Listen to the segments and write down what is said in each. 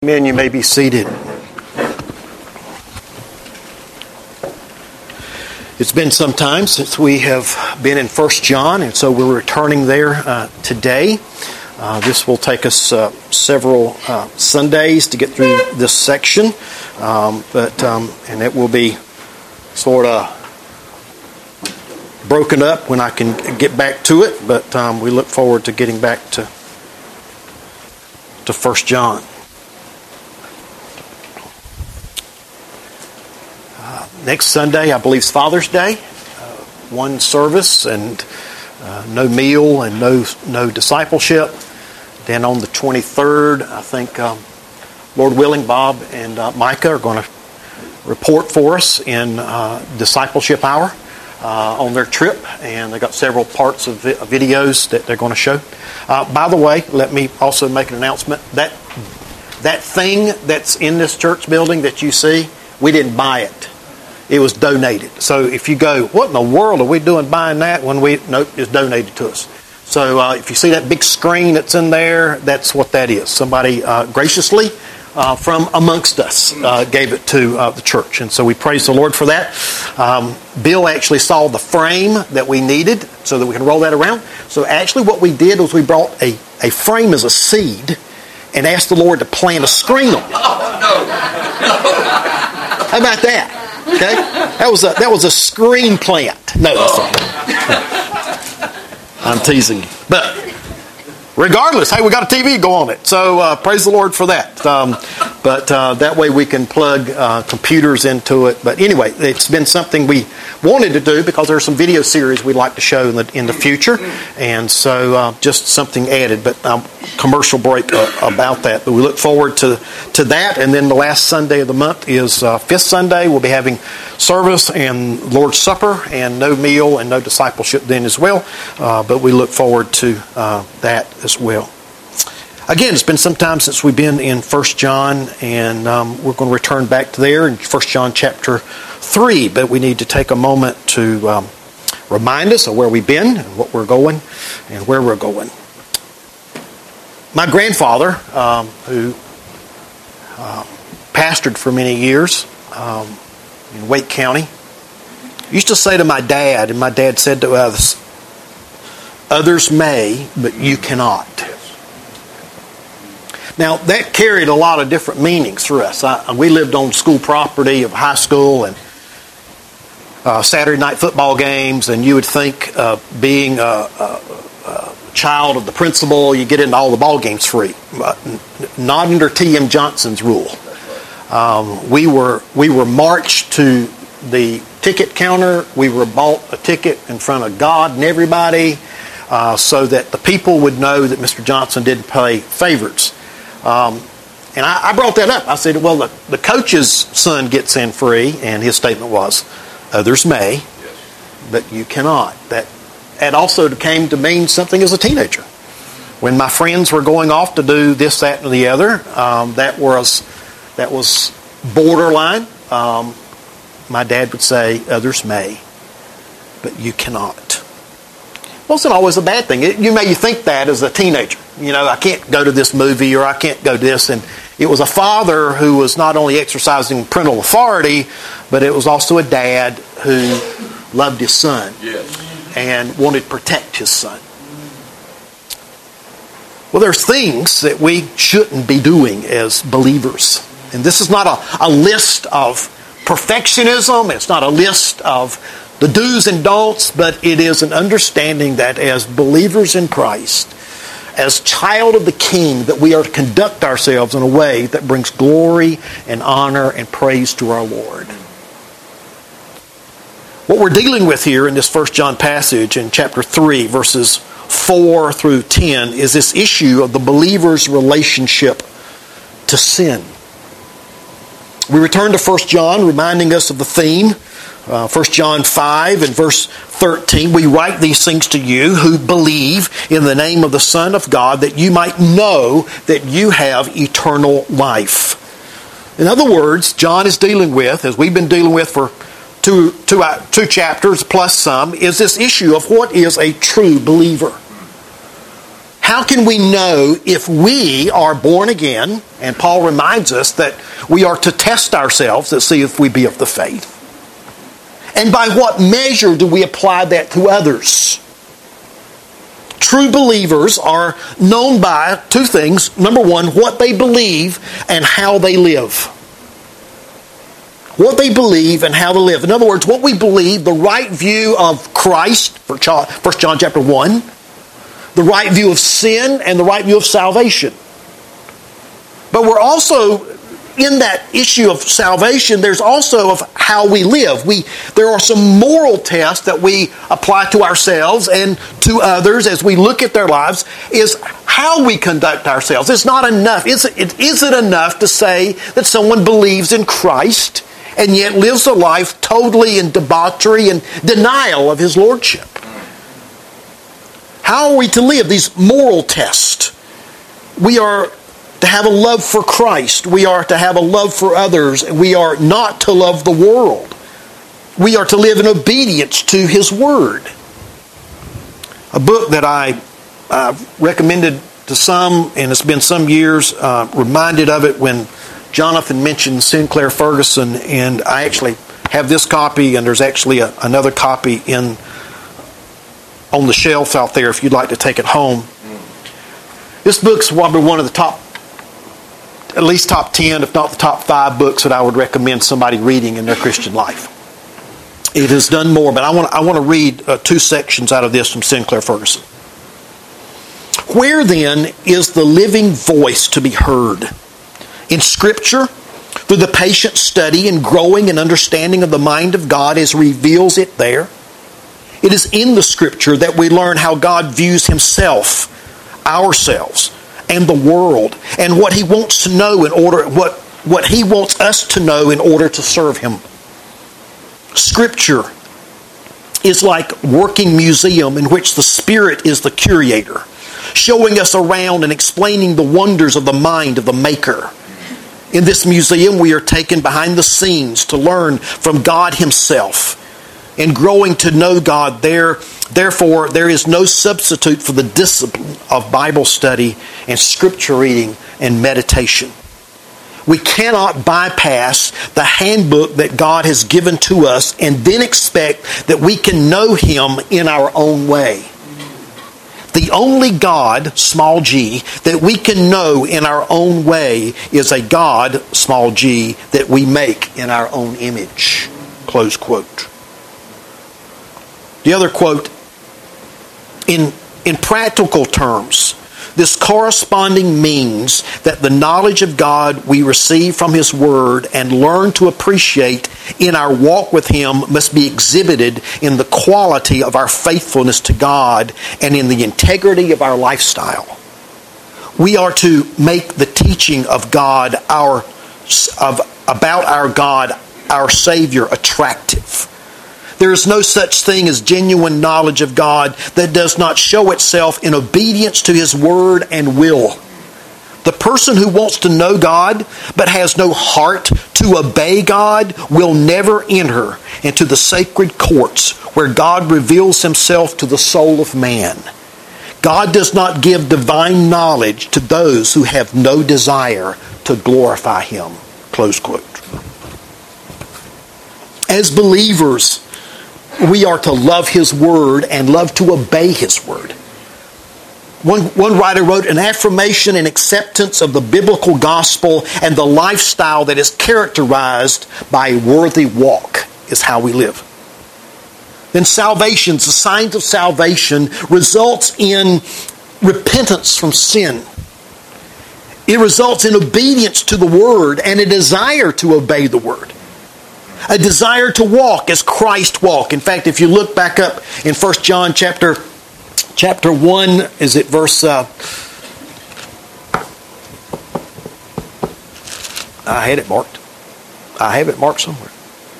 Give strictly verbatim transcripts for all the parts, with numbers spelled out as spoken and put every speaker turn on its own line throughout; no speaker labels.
Men, you may be seated. It's been some time since we have been in First John, and so we're returning there uh, today. Uh, this will take us uh, several uh, Sundays to get through this section, um, but um, and it will be sort of broken up when I can get back to it. But um, we look forward to getting back to to First John. Next Sunday, I believe, is Father's Day. Uh, one service and uh, no meal and no no discipleship. Then on the twenty-third, I think, um, Lord willing, Bob and uh, Micah are going to report for us in uh, discipleship hour uh, on their trip, and they got several parts of vi- videos that they're going to show. Uh, by the way, let me also make an announcement. That that thing that's in this church building that you see, we didn't buy it. It was donated. So if you go, what in the world are we doing buying that when we, nope, it's donated to us. So uh, if you see that big screen that's in there, that's what that is. Somebody uh, graciously uh, from amongst us uh, gave it to uh, the church. And so we praise the Lord for that. Um, Bill actually saw the frame that we needed so that we can roll that around. So actually what we did was we brought a, a frame as a seed and asked the Lord to plant a screen on it. How about that? Okay, that was a that was a screen plant. No, that's not. I'm teasing you, but regardless, hey, we got a T V go on it, so uh, praise the Lord for that. Um, but uh, that way we can plug uh, computers into it. But anyway, it's been something we wanted to do because there's some video series we'd like to show in the in the future, and so uh, just something added. But um, commercial break uh, about that. But we look forward to to that. And then the last Sunday of the month is uh, Fifth Sunday. We'll be having service and Lord's Supper, and no meal and no discipleship then as well. Uh, but we look forward to uh, that as well. Again, it's been some time since we've been in First John, and um, we're going to return back to there in First John chapter three. But we need to take a moment to um, remind us of where we've been and what we're going and where we're going. My grandfather, um, who uh, pastored for many years um, in Wake County, used to say to my dad, and my dad said to us, "Others may, but you cannot." Now, that carried a lot of different meanings for us. I, we lived on school property of high school and uh, Saturday night football games, and you would think uh, being a, a, a child of the principal, you get into all the ball games free. But not under T M Johnson's rule. Um, we were we were marched to the ticket counter. We were bought a ticket in front of God and everybody, uh, so that the people would know that Mister Johnson didn't play favorites. Um, and I, I brought that up. I said, well, the, the coach's son gets in free, and his statement was, "Others may, but you cannot." That, that also came to mean something as a teenager. When my friends were going off to do this, that, and the other, um, that was that was borderline. Um, my dad would say, "Others may, but you cannot." Wasn't always a bad thing. It, you may think that as a teenager. You know, I can't go to this movie or I can't go to this. And it was a father who was not only exercising parental authority, but it was also a dad who loved his son yes. and wanted to protect his son. Well, there's things that we shouldn't be doing as believers. And this is not a, a list of perfectionism. It's not a list of the do's and don'ts, but it is an understanding that as believers in Christ, as child of the King, that we are to conduct ourselves in a way that brings glory and honor and praise to our Lord. What we're dealing with here in this First John passage in chapter three, verses four through ten, is this issue of the believer's relationship to sin. We return to First John, reminding us of the theme. Uh, First John five and verse thirteen, "We write these things to you who believe in the name of the Son of God, that you might know that you have eternal life." In other words, John is dealing with, as we've been dealing with for two, two, uh, two chapters plus some, is this issue of what is a true believer. How can we know if we are born again? And Paul reminds us that we are to test ourselves to see if we be of the faith. And by what measure do we apply that to others? True believers are known by two things. Number one, what they believe and how they live. What they believe and how they live. In other words, what we believe, the right view of Christ, First John chapter one, the right view of sin and the right view of salvation. But we're also, in that issue of salvation, there's also of how we live. We there are some moral tests that we apply to ourselves and to others as we look at their lives, is how we conduct ourselves. It's not enough. Is it, is it enough to say that someone believes in Christ and yet lives a life totally in debauchery and denial of His Lordship? How are we to live? These moral tests. We are to have a love for Christ. We are to have a love for others. We are not to love the world. We are to live in obedience to His Word. A book that I uh, recommended to some, and it's been some years, uh, reminded of it when Jonathan mentioned Sinclair Ferguson, and I actually have this copy, and there's actually a, another copy in on the shelf out there if you'd like to take it home. This book's probably one of the top, at least top ten, if not the top five books that I would recommend somebody reading in their Christian life. It has done more, but I want, I want to read uh, two sections out of this from Sinclair Ferguson. Where then is the living voice to be heard? In Scripture, through the patient study and growing and understanding of the mind of God as reveals it there. It is in the Scripture that we learn how God views Himself, ourselves, and the world, and what He wants to know in order, what, what He wants us to know in order to serve Him. Scripture is like working museum in which the Spirit is the curator, showing us around and explaining the wonders of the mind of the Maker. In this museum, we are taken behind the scenes to learn from God Himself. And growing to know God there, therefore, there is no substitute for the discipline of Bible study and Scripture reading and meditation. We cannot bypass the handbook that God has given to us and then expect that we can know Him in our own way. The only God, small g, that we can know in our own way is a God, small g, that we make in our own image. Close quote. The other quote, in, in practical terms, this corresponding means that the knowledge of God we receive from His Word and learn to appreciate in our walk with Him must be exhibited in the quality of our faithfulness to God and in the integrity of our lifestyle. We are to make the teaching of God, our, of, about our God, our Savior, attractive. There is no such thing as genuine knowledge of God that does not show itself in obedience to His Word and will. The person who wants to know God but has no heart to obey God will never enter into the sacred courts where God reveals Himself to the soul of man. God does not give divine knowledge to those who have no desire to glorify Him. Close quote. As believers, we are to love His Word and love to obey His Word. One, one writer wrote, an affirmation and acceptance of the biblical gospel and the lifestyle that is characterized by a worthy walk is how we live. Then salvation, the signs of salvation, results in repentance from sin. It results in obedience to the Word and a desire to obey the Word. A desire to walk as Christ walked. In fact, if you look back up in First John chapter chapter one, is it verse... Uh, I had it marked. I have it marked somewhere.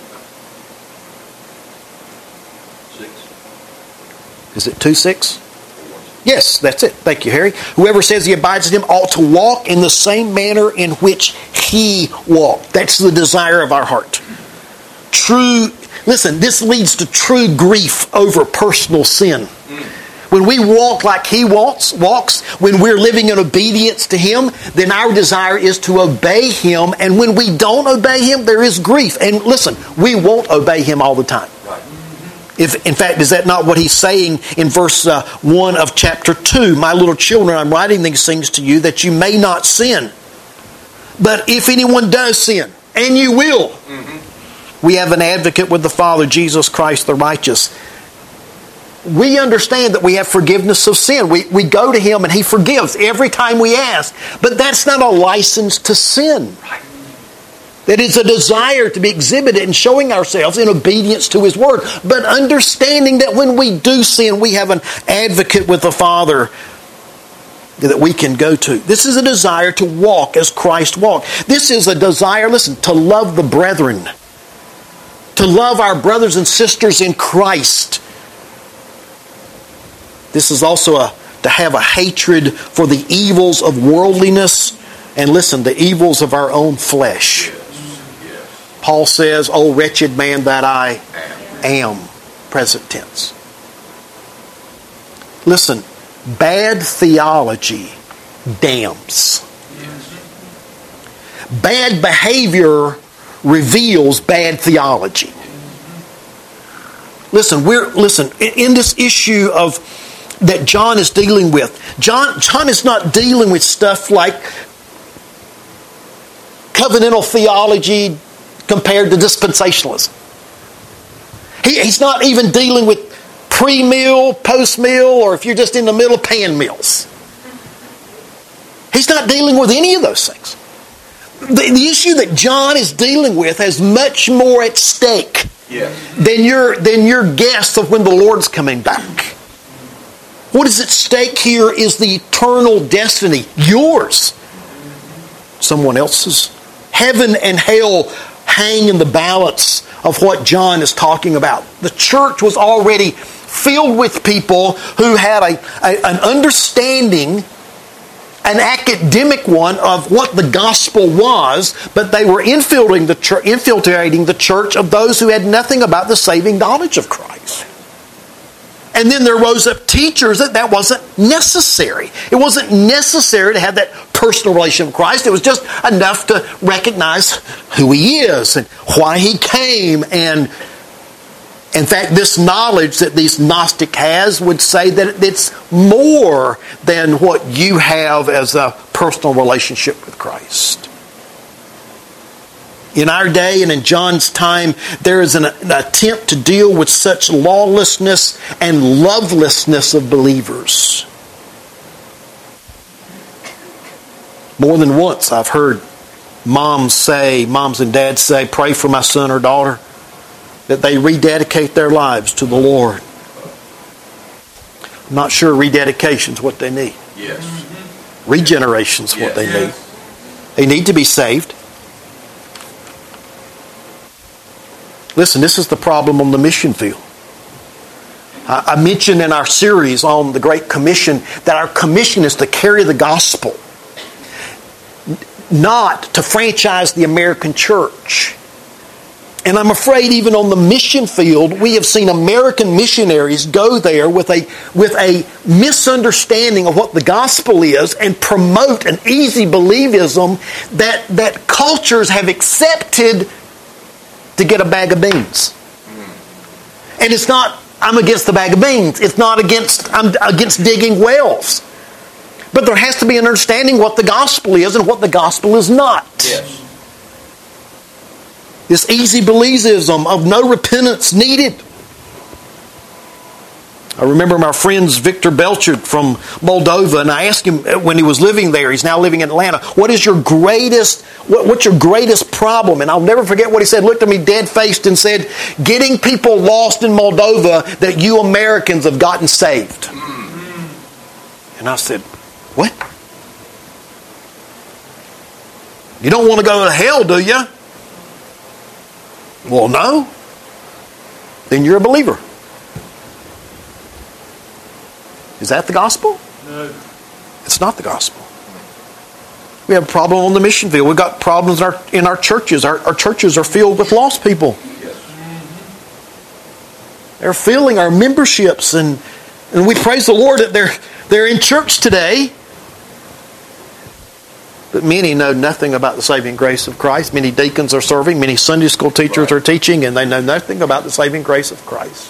Six. Is it two six? Yes, that's it. Thank you, Harry. Whoever says he abides in Him ought to walk in the same manner in which He walked. That's the desire of our heart. True, listen, this leads to true grief over personal sin. when we walk like He walks, walks, when we're living in obedience to Him, then our desire is to obey Him. And when we don't obey Him, there is grief. And listen, we won't obey Him all the time.
Right.
If, in fact, is that not what He's saying in verse uh, one of chapter two? My little children, I'm writing these things to you that you may not sin. But if anyone does sin, and you will, mm-hmm. we have an advocate with the Father, Jesus Christ the righteous. We understand that we have forgiveness of sin. We, we go to Him and He forgives every time we ask. But that's not a license to sin.
Right.
That is a desire to be exhibited in showing ourselves in obedience to His Word. But understanding that when we do sin, we have an advocate with the Father that we can go to. This is a desire to walk as Christ walked. This is a desire, listen, to love the brethren. To love our brothers and sisters in Christ. This is also a, to have a hatred for the evils of worldliness and, listen, the evils of our own flesh.
Yes. Yes.
Paul says, "O wretched man that I am," present tense. Listen, bad theology damns. Yes. Bad behavior reveals bad theology. Listen, we're listen in this issue of that John is dealing with. John John is not dealing with stuff like covenantal theology compared to dispensationalism. He, he's not even dealing with pre-meal, post-meal, or if you're just in the middle, pan meals. He's not dealing with any of those things. The, the issue that John is dealing with has much more at stake
yes.
than your than your guess of when the Lord's coming back. What is at stake here is the eternal destiny, yours, someone else's. Heaven and hell hang in the balance of what John is talking about. The church was already filled with people who had a, a, an understanding, an academic one, of what the gospel was, but they were infiltrating the, church, infiltrating the church of those who had nothing about the saving knowledge of Christ. And then there rose up teachers that that wasn't necessary. It wasn't necessary to have that personal relationship with Christ. It was just enough to recognize who He is and why He came. And in fact, this knowledge that these Gnostic has would say that it's more than what you have as a personal relationship with Christ. In our day and in John's time, there is an, an attempt to deal with such lawlessness and lovelessness of believers. More than once I've heard moms say, moms and dads say, "Pray for my son or daughter," that they rededicate their lives to the Lord. I'm not sure rededication is what they need.
Yes.
Regeneration is what
yes.
they
yes.
need. They need to be saved. Listen, this is the problem on the mission field. I mentioned in our series on the Great Commission that our commission is to carry the gospel, not to franchise the American church. And I'm afraid even on the mission field, we have seen American missionaries go there with a, with a misunderstanding of what the gospel is and promote an easy believism that, that cultures have accepted to get a bag of beans. And it's not, I'm against the bag of beans. It's not against, I'm against digging wells. But there has to be an understanding what the gospel is and what the gospel is not.
Yes.
This easy believism of no repentance needed. I remember my friend's Victor Belcher from Moldova, and I asked him when he was living there, he's now living in Atlanta, what is your greatest, what, what's your greatest problem? And I'll never forget what he said, looked at me dead-faced and said, getting people lost in Moldova that you Americans have gotten saved. And I said, what? You don't want to go to hell, do you? Well, no. Then you're a believer. Is that the gospel?
No.
It's not the gospel. We have a problem on the mission field. We've got problems in our, in our churches. Our, our churches are filled with lost people.
Yes.
They're filling our memberships, and And we praise the Lord that they're, they're in church today. But many know nothing about the saving grace of Christ. Many deacons are serving. Many Sunday school teachers
Right.
are teaching, and they know nothing about the saving grace of Christ.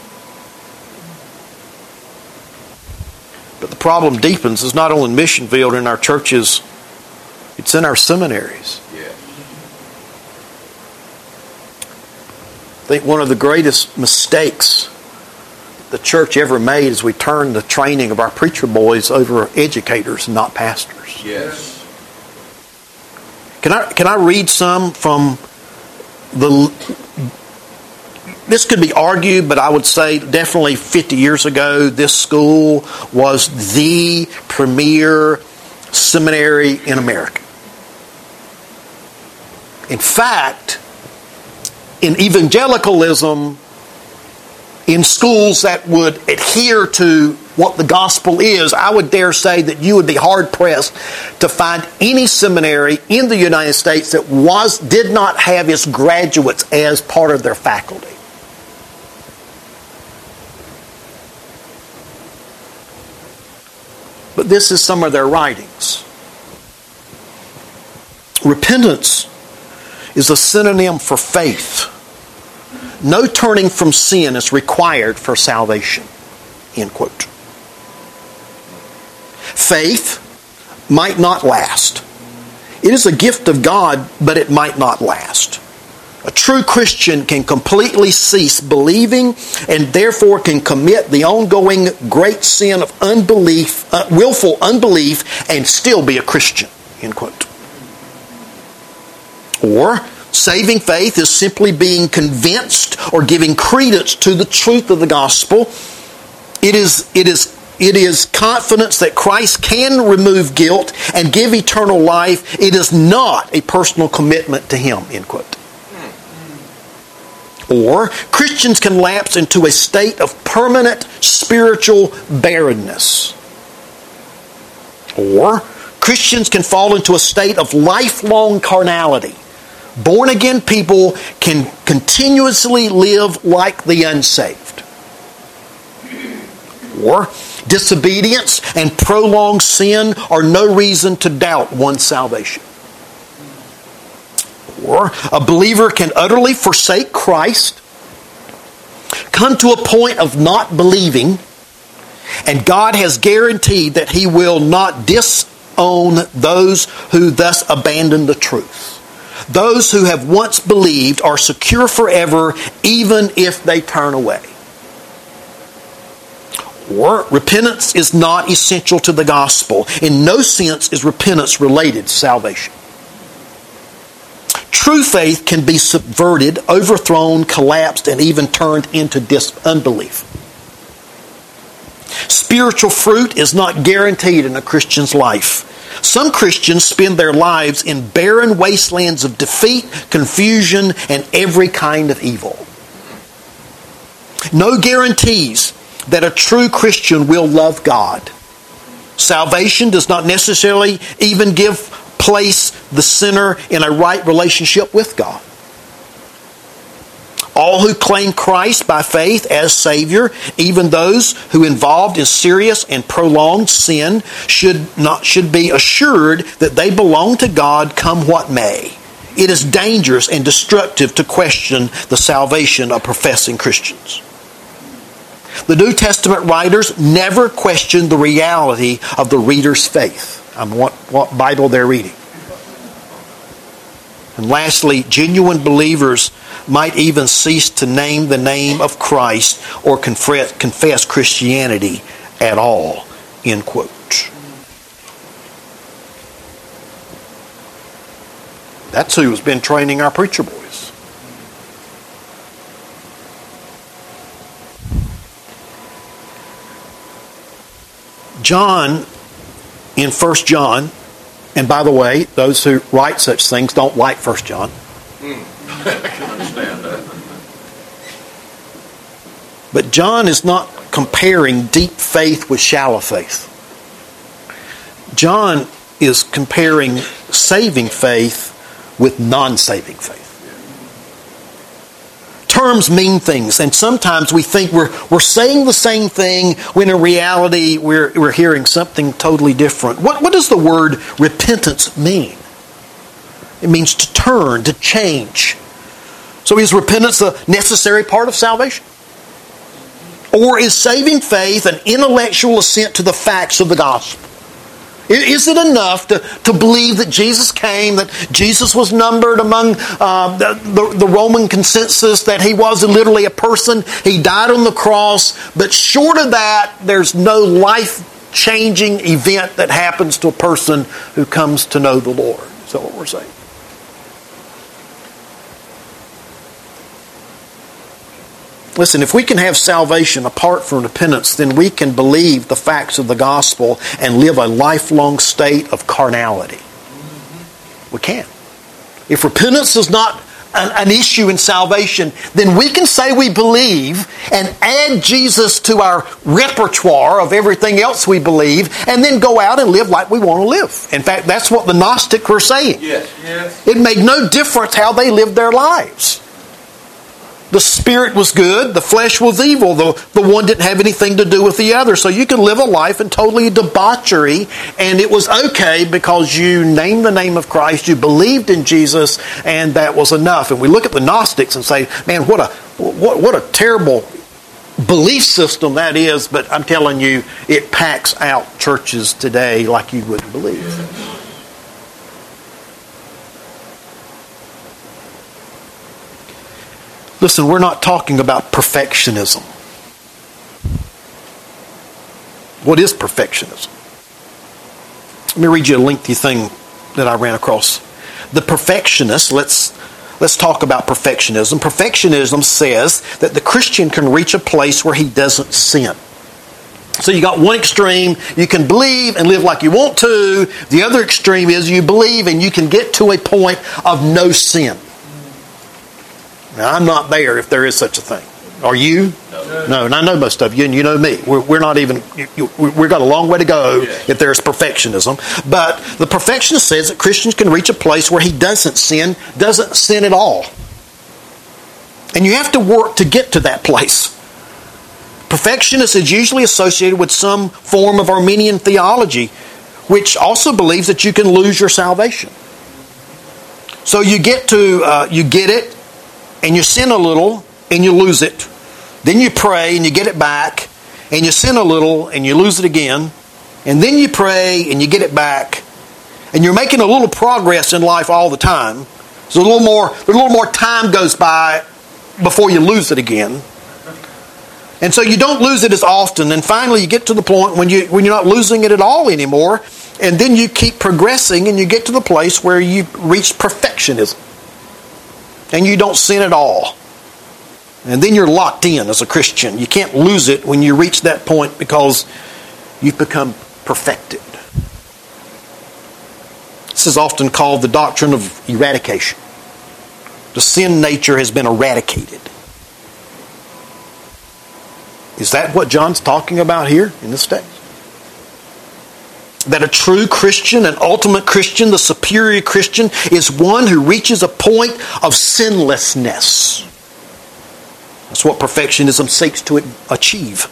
But the problem deepens. It's not only in mission field in our churches. It's in our seminaries.
Yes.
I think one of the greatest mistakes the church ever made is we turned the training of our preacher boys over educators, not pastors.
Yes.
Can I can I read some from the... This could be argued, but I would say definitely fifty years ago, this school was the premier seminary in America. In fact, in evangelicalism, in schools that would adhere to what the gospel is, I would dare say that you would be hard-pressed to find any seminary in the United States that was did not have its graduates as part of their faculty. But this is some of their writings. Repentance is a synonym for faith. No turning from sin is required for salvation. End quote. Faith might not last. It is a gift of God, but it might not last. A true Christian can completely cease believing and therefore can commit the ongoing great sin of unbelief, uh, willful unbelief, and still be a Christian. End quote. Or, saving faith is simply being convinced or giving credence to the truth of the gospel. It is, it is, it is confidence that Christ can remove guilt and give eternal life. It is not a personal commitment to Him. End quote. Or, Christians can lapse into a state of permanent spiritual barrenness. Or, Christians can fall into a state of lifelong carnality. Born-again people can continuously live like the unsaved. Or, disobedience and prolonged sin are no reason to doubt one's salvation. Or, a believer can utterly forsake Christ, come to a point of not believing, and God has guaranteed that He will not disown those who thus abandon the truth. Those who have once believed are secure forever, even if they turn away. Or, repentance is not essential to the gospel. In no sense is repentance related to salvation. True faith can be subverted, overthrown, collapsed, and even turned into dis- unbelief. Spiritual fruit is not guaranteed in a Christian's life. Some Christians spend their lives in barren wastelands of defeat, confusion, and every kind of evil. No guarantees that a true Christian will love God. Salvation does not necessarily even give place the sinner in a right relationship with God. All who claim Christ by faith as Savior, even those who involved in serious and prolonged sin, should not should be assured that they belong to God come what may. It is dangerous and destructive to question the salvation of professing Christians. The New Testament writers never questioned the reality of the reader's faith. Um, what, what Bible they're reading. And lastly, genuine believers might even cease to name the name of Christ or confess, confess Christianity at all. End quote. That's who has been training our preacher boys. John, in First John, and by the way, those who write such things don't like First John.
Hmm. I can understand that.
But John is not comparing deep faith with shallow faith. John is comparing saving faith with non-saving faith. terms mean things, and sometimes we think we're we're saying the same thing when in reality we're we're hearing something totally different. What what does the word repentance mean? It means to turn, to change. So is repentance a necessary part of salvation? Or is saving faith an intellectual assent to the facts of the gospel? Is it enough to, to believe that Jesus came, that Jesus was numbered among uh, the, the, the Roman consensus, that he was literally a person, he died on the cross, but short of that, there's no life-changing event that happens to a person who comes to know the Lord? Is that what we're saying? Listen, if we can have salvation apart from repentance, then we can believe the facts of the gospel and live a lifelong state of carnality. We can. If repentance is not an, an issue in salvation, then we can say we believe and add Jesus to our repertoire of everything else we believe, and then go out and live like we want to live. In fact, that's what the Gnostics were saying.
Yes, yes.
It made no difference how they lived their lives. The spirit was good, the flesh was evil. The, the one didn't have anything to do with the other. So you could live a life in totally debauchery, and it was okay because you named the name of Christ, you believed in Jesus, and that was enough. And we look at the Gnostics and say, man, what a what, what a terrible belief system that is. But I'm telling you, it packs out churches today like you wouldn't believe. Listen, we're not talking about perfectionism. What is perfectionism? Let me read you a lengthy thing that I ran across. The perfectionist, let's, let's talk about perfectionism. Perfectionism says that the Christian can reach a place where he doesn't sin. So you got one extreme, you can believe and live like you want to. The other extreme is you believe and you can get to a point of no sin. Now, I'm not there if there is such a thing. Are you? No. No, and I know most of you, and you know me. We're, we're not even, we've got a long way to go if there's perfectionism. But the perfectionist says that Christians can reach a place where he doesn't sin, doesn't sin at all. And you have to work to get to that place. Perfectionist is usually associated with some form of Arminian theology, which also believes that you can lose your salvation. So you get to, uh, you get it, and you sin a little, and you lose it. Then you pray, and you get it back, and you sin a little, and you lose it again. And then you pray, and you get it back. And you're making a little progress in life all the time. So a little more, a little more time goes by before you lose it again. And so you don't lose it as often. And finally you get to the point when, you, when you're not losing it at all anymore. And then you keep progressing, and you get to the place where you reach perfectionism. And you don't sin at all. And then you're locked in as a Christian. You can't lose it when you reach that point because you've become perfected. This is often called the doctrine of eradication. The sin nature has been eradicated. Is that what John's talking about here in this text? That a true Christian, an ultimate Christian, the superior Christian, is one who reaches a point of sinlessness. That's what perfectionism seeks to achieve.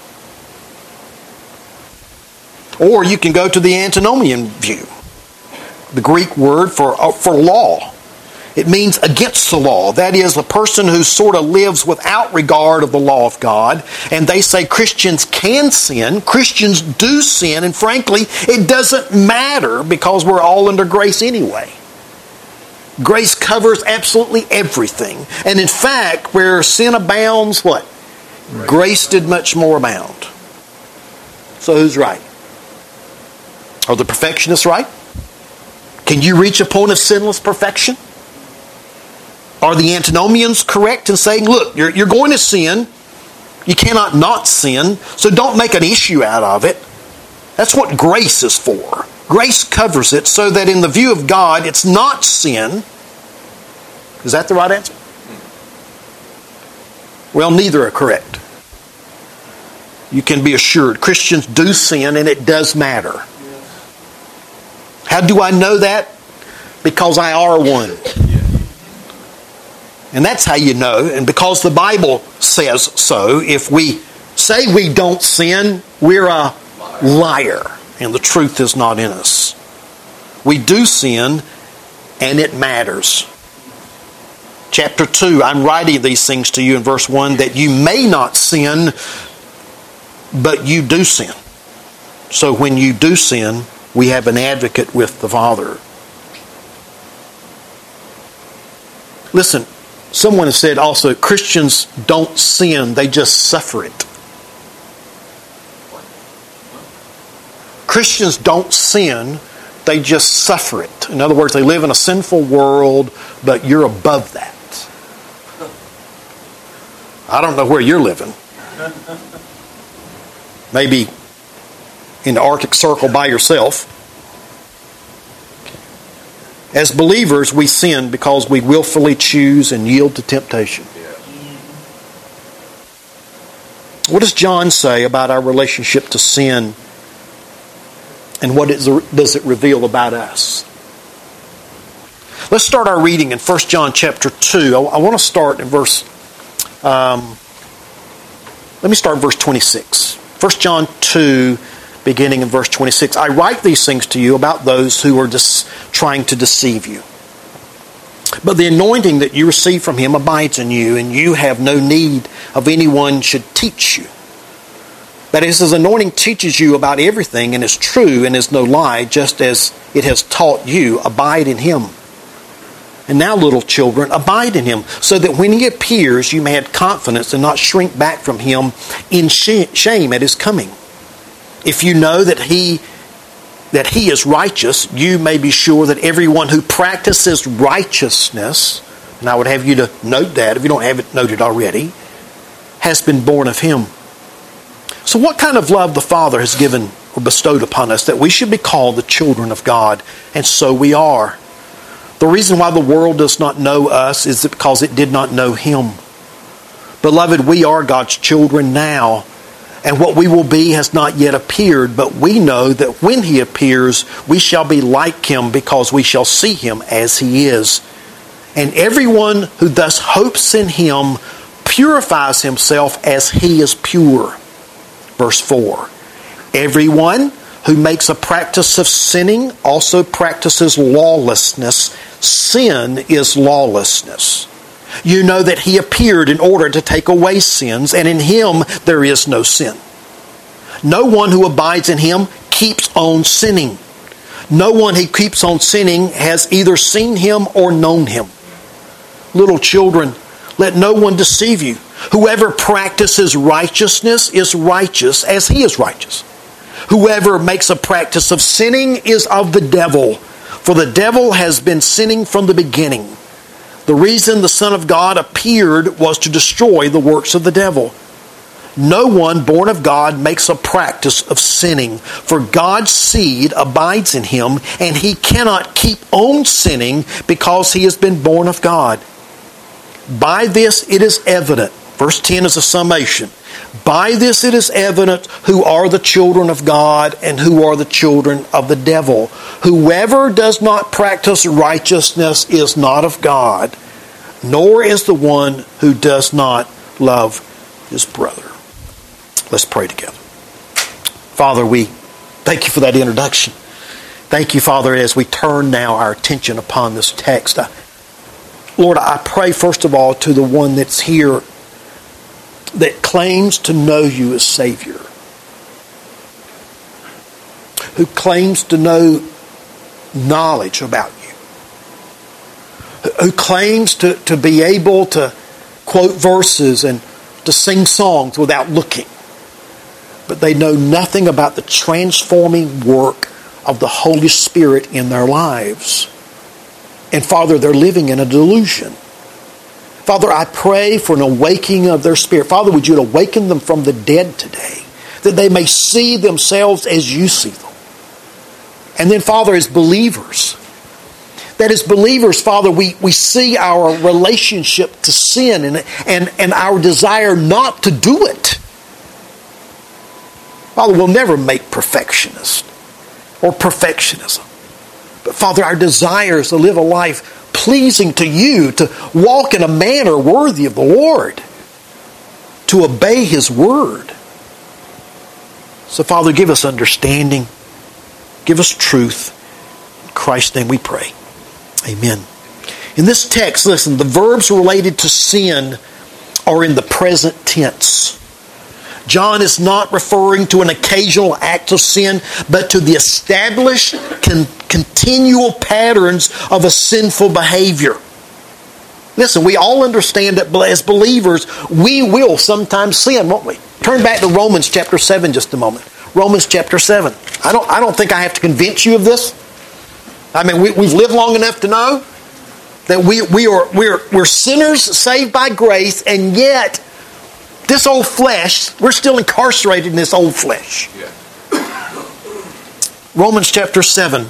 Or you can go to the antinomian view, the Greek word for, for law. It means against the law. That is, a person who sort of lives without regard of the law of God. And they say Christians can sin. Christians do sin. And frankly, it doesn't matter because we're all under grace anyway. Grace covers absolutely everything. And in fact, where sin abounds, what? Grace, grace did much more abound. So who's right? Are the perfectionists right? Can you reach a point of sinless perfection? Are the antinomians correct in saying, look, you're, you're going to sin. You cannot not sin, so don't make an issue out of it. That's what grace is for. Grace covers it so that in the view of God, it's not sin. Is that the right answer? Well, neither are correct. You can be assured Christians do sin, and it does matter. How do I know that? Because I are one. And that's how you know. And because the Bible says so, if we say we don't sin, we're a liar. And the truth is not in us. We do sin, and it matters. Chapter two, I'm writing these things to you in verse one, that you may not sin, but you do sin. So when you do sin, we have an advocate with the Father. Listen, someone has said also, Christians don't sin, they just suffer it. Christians don't sin, they just suffer it. In other words, they live in a sinful world, but you're above that. I don't know where you're living. Maybe in the Arctic Circle by yourself. As believers, we sin because we willfully choose and yield to temptation. What does John say about our relationship to sin? And what is, does it reveal about us? Let's start our reading in First John chapter two. I, I want to start in verse... Um, let me start in verse twenty-six. First John two, beginning in verse twenty-six. I write these things to you about those who are dis- trying to deceive you. But the anointing that you receive from Him abides in you, and you have no need of anyone should teach you. That is, His anointing teaches you about everything and is true and is no lie, just as it has taught you. Abide in Him. And now, little children, abide in Him, so that when He appears, you may have confidence and not shrink back from Him in shame at His coming. If you know that He that He is righteous, you may be sure that everyone who practices righteousness, and I would have you to note that if you don't have it noted already, has been born of Him. So what kind of love the Father has given or bestowed upon us that we should be called the children of God? And so we are. The reason why the world does not know us is because it did not know Him. Beloved, we are God's children now, and what we will be has not yet appeared, but we know that when He appears, we shall be like Him because we shall see Him as He is. And everyone who thus hopes in Him purifies himself as He is pure. Verse four. Everyone who makes a practice of sinning also practices lawlessness. Sin is lawlessness. You know that He appeared in order to take away sins, and in Him there is no sin. No one who abides in Him keeps on sinning. No one who keeps on sinning has either seen Him or known Him. Little children, let no one deceive you. Whoever practices righteousness is righteous as He is righteous. Whoever makes a practice of sinning is of the devil, for the devil has been sinning from the beginning. The reason the Son of God appeared was to destroy the works of the devil. No one born of God makes a practice of sinning, for God's seed abides in him, and he cannot keep on sinning because he has been born of God. By this it is evident. Verse ten is a summation. By this it is evident who are the children of God and who are the children of the devil. Whoever does not practice righteousness is not of God, nor is the one who does not love his brother. Let's pray together. Father, we thank you for that introduction. Thank you, Father, as we turn now our attention upon this text. I, Lord, I pray first of all to the one that's here that claims to know you as Savior, who claims to know knowledge about you, who claims to, to be able to quote verses and to sing songs without looking, but they know nothing about the transforming work of the Holy Spirit in their lives. And Father, they're living in a delusion. Father, I pray for an awakening of their spirit. Father, would you awaken them from the dead today, that they may see themselves as you see them. And then, Father, as believers, that as believers, Father, we, we see our relationship to sin and, and, and our desire not to do it. Father, we'll never make perfectionists or perfectionism. But Father, our desire is to live a life pleasing to you, to walk in a manner worthy of the Lord, to obey His word. So, Father, give us understanding. Give us truth. In Christ's name we pray. Amen. In this text, listen, the verbs related to sin are in the present tense. John is not referring to an occasional act of sin, but to the established, con- continual patterns of a sinful behavior. Listen, we all understand that as believers, we will sometimes sin, won't we? Turn back to Romans chapter seven just a moment. Romans chapter seven. I don't, I don't think I have to convince you of this. I mean, we, we've lived long enough to know that we, we are, we're, we're sinners saved by grace, and yet this old flesh, we're still incarcerated in this old flesh.
Yeah.
Romans chapter seven.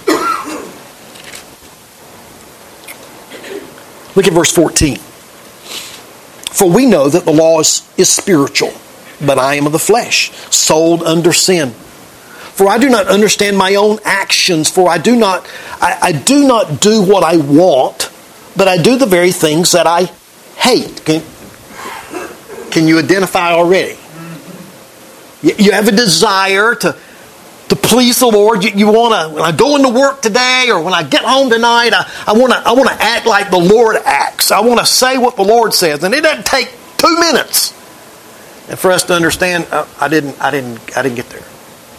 Look at verse fourteen. For we know that the law is, is spiritual, but I am of the flesh, sold under sin. For I do not understand my own actions, for I do not I, I do not do what I want, but I do the very things that I hate. Can, can you identify already? You, you have a desire to, to please the Lord. You, you want to, when I go into work today or when I get home tonight, I, I want to I want to act like the Lord acts. I want to say what the Lord says. And it doesn't take two minutes. And for us to understand, uh, I didn't I didn't I didn't get there.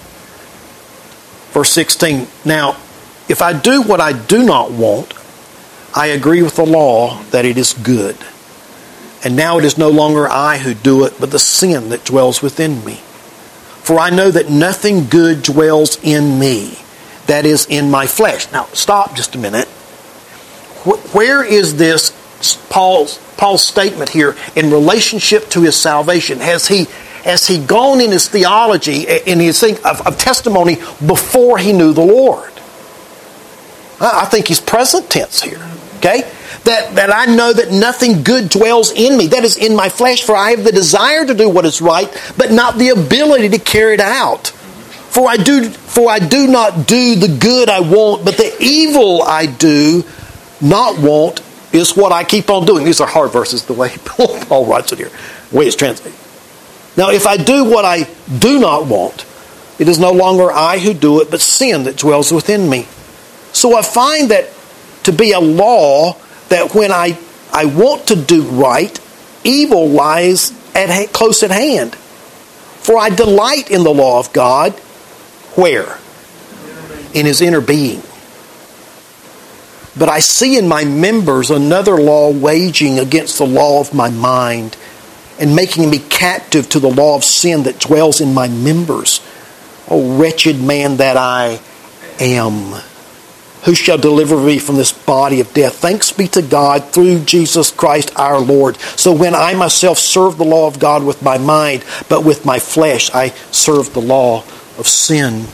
Verse sixteen. Now, if I do what I do not want, I agree with the law that it is good. And now it is no longer I who do it, but the sin that dwells within me. For I know that nothing good dwells in me, that is, in my flesh. Now, stop just a minute. Where is this Paul's, Paul's statement here in relationship to his salvation? Has he, has he gone in his theology, in his thing of, of testimony before he knew the Lord? I think he's present tense here. Okay? That, that I know that nothing good dwells in me. That is in my flesh. For I have the desire to do what is right, but not the ability to carry it out. For I do, for I do not do the good I want, but the evil I do not want is what I keep on doing. These are hard verses, the way Paul writes it here, the way it's translated. Now, if I do what I do not want, it is no longer I who do it, but sin that dwells within me. So I find that to be a law that when I, I want to do right, evil lies at close at hand. For I delight in the law of God. Where? In His inner being. But I see in my members another law waging against the law of my mind and making me captive to the law of sin that dwells in my members. O wretched man that I am! Who shall deliver me from this body of death? Thanks be to God through Jesus Christ our Lord. So when I myself serve the law of God with my mind, but with my flesh I serve the law of sin.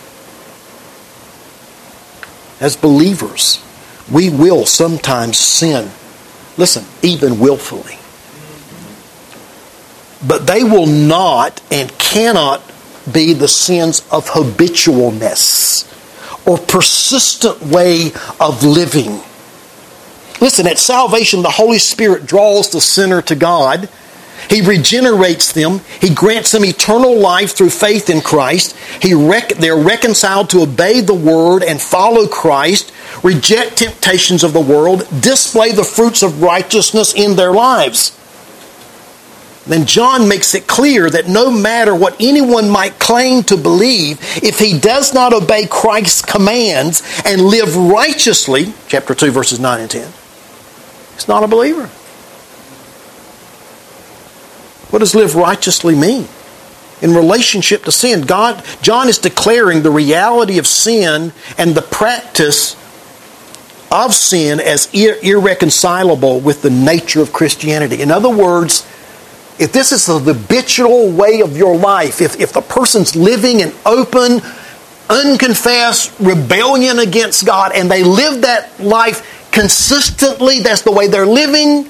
As believers, we will sometimes sin. Listen, even willfully. But they will not and cannot be the sins of habitualness or persistent way of living. Listen, at salvation, the Holy Spirit draws the sinner to God. He regenerates them. He grants them eternal life through faith in Christ. He rec- they're reconciled to obey the Word and follow Christ, reject temptations of the world, display the fruits of righteousness in their lives. Then John makes it clear that no matter what anyone might claim to believe, if he does not obey Christ's commands and live righteously, chapter two, verses nine and ten, he's not a believer. What does live righteously mean? In relationship to sin, God, John is declaring the reality of sin and the practice of sin as ir- irreconcilable with the nature of Christianity. In other words, if this is the habitual way of your life, if, if the person's living in open, unconfessed rebellion against God, and they live that life consistently, that's the way they're living,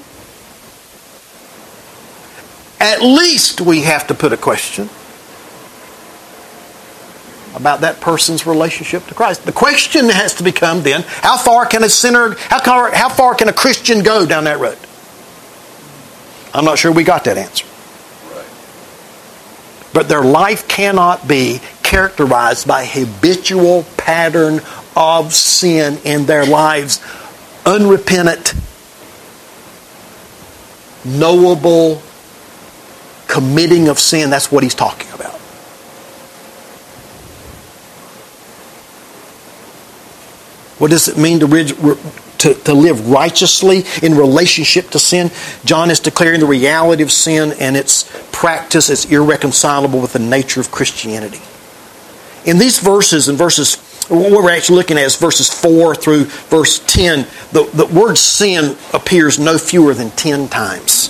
at least we have to put a question. about that person's relationship to Christ. The question has to become then, how far can a sinner, how far, how far can a Christian go down that road? I'm not sure we got that answer.
Right.
But their life cannot be characterized by a habitual pattern of sin in their lives. Unrepentant, knowable committing of sin. That's what he's talking about. What does it mean to, to, to live righteously in relationship to sin? John is declaring the reality of sin and its practice is irreconcilable with the nature of Christianity. In these verses, in verses, what we're actually looking at is verses four through verse ten, the, the word sin appears no fewer than ten times.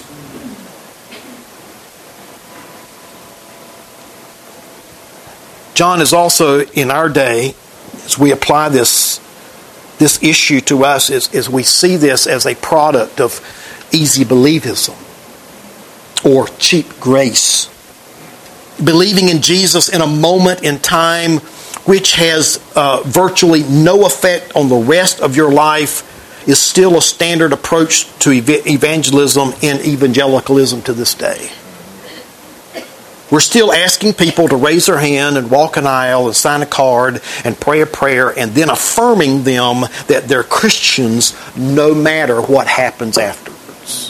John is also, in our day, as we apply this This issue to us is, is we see this as a product of easy believism or cheap grace. Believing in Jesus in a moment in time which has uh, virtually no effect on the rest of your life is still a standard approach to ev- evangelism in evangelicalism to this day. We're still asking people to raise their hand and walk an aisle and sign a card and pray a prayer and then affirming them that they're Christians no matter what happens afterwards.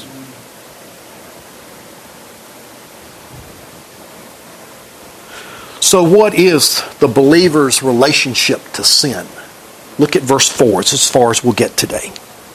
So what is the believer's relationship to sin? Look at verse four. It's as far as we'll get today.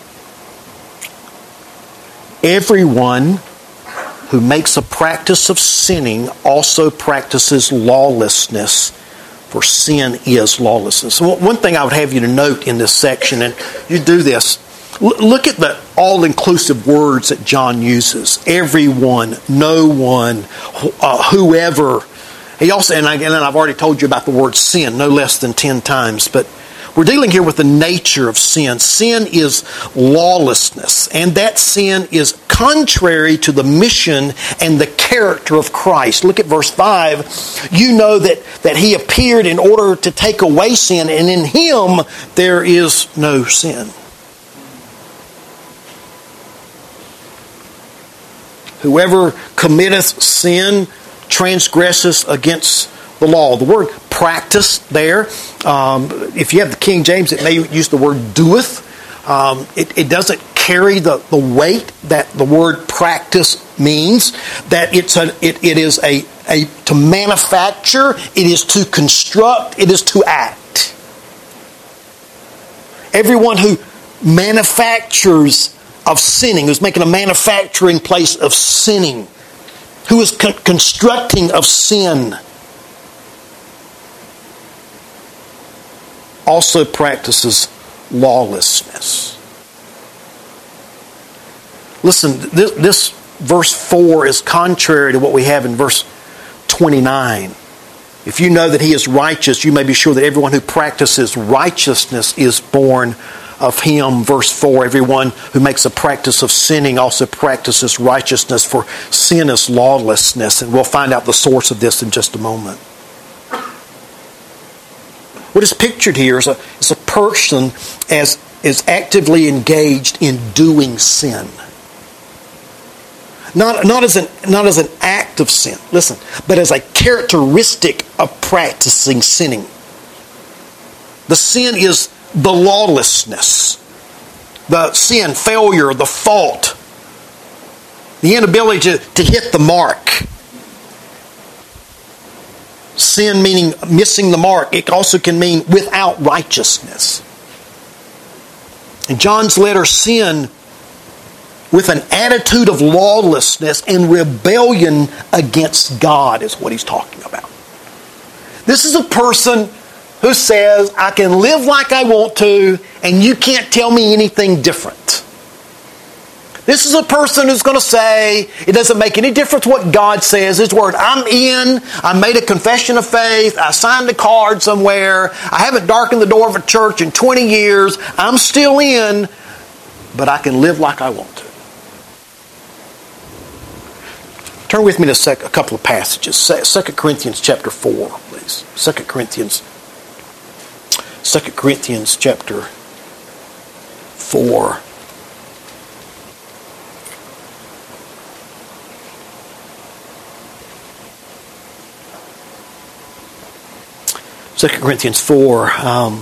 Everyone who makes a practice of sinning also practices lawlessness, for sin is lawlessness. So one thing I would have you to note in this section, and you do this, look at the all-inclusive words that John uses. Everyone, no one, uh, whoever. He also, and, I, and then I've already told you about the word sin, no less than ten times, but we're dealing here with the nature of sin. Sin is lawlessness, and that sin is contrary to the mission and the character of Christ. Look at verse five. You know that, that He appeared in order to take away sin, and in Him there is no sin. Whoever committeth sin transgresseth against the law. The word practice there, um, if you have the King James, it may use the word doeth. Um, it, it doesn't carry the, the weight that the word practice means. That it's a, it, it is a, a to manufacture, it is to construct, it is to act. Everyone who manufactures of sinning, who's making a manufacturing place of sinning, who is con- constructing of sin, also practices lawlessness. Listen, this, this verse four is contrary to what we have in verse twenty-nine. If you know that He is righteous, you may be sure that everyone who practices righteousness is born of Him. Verse four, everyone who makes a practice of sinning also practices righteousness, for sin is lawlessness. And we'll find out the source of this in just a moment. What is pictured here is a, is a person as is actively engaged in doing sin. Not, not, as an, not as an act of sin, listen, but as a characteristic of practicing sinning. The sin is the lawlessness, the sin, failure, the fault, the inability to, to hit the mark. Sin meaning missing the mark. It also can mean without righteousness. In John's letter, sin with an attitude of lawlessness and rebellion against God is what he's talking about. This is a person who says, I can live like I want to, and you can't tell me anything different. This is a person who's going to say, it doesn't make any difference what God says, His Word. I'm in, I made a confession of faith, I signed a card somewhere, I haven't darkened the door of a church in twenty years, I'm still in, but I can live like I want to. Turn with me to sec- a couple of passages. Second Corinthians chapter four, please. Second Corinthians Second Corinthians chapter four. Second Corinthians four, um,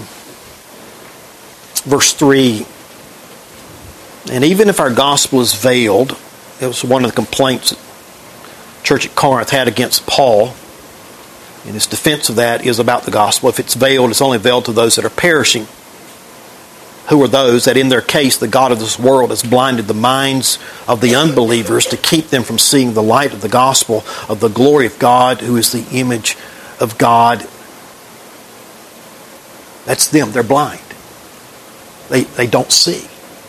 verse three. And even if our gospel is veiled, it was one of the complaints that the church at Corinth had against Paul. And his defense of that is about the gospel. If it's veiled, it's only veiled to those that are perishing. Who are those that in their case the God of this world has blinded the minds of the unbelievers to keep them from seeing the light of the gospel of the glory of God, who is the image of God. That's them. They're blind. They, they don't see.